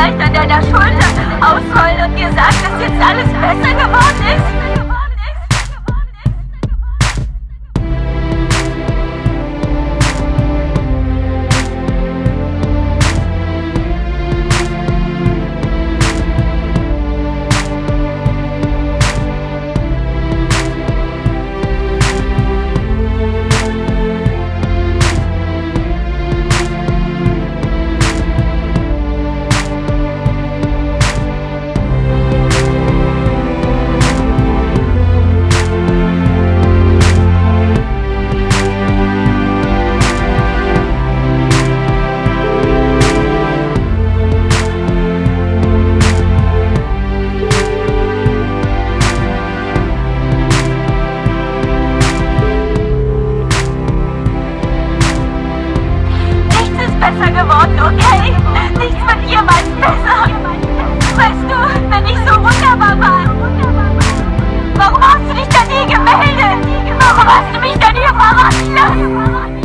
vielleicht an deiner Schulter ausrollen und dir sagen, dass jetzt alles besser geworden ist? Besser geworden, okay? Nichts wird jemals besser. Weißt du, wenn ich so wunderbar war, warum hast du dich dann nie gemeldet? Warum hast du mich dann hier verraten lassen?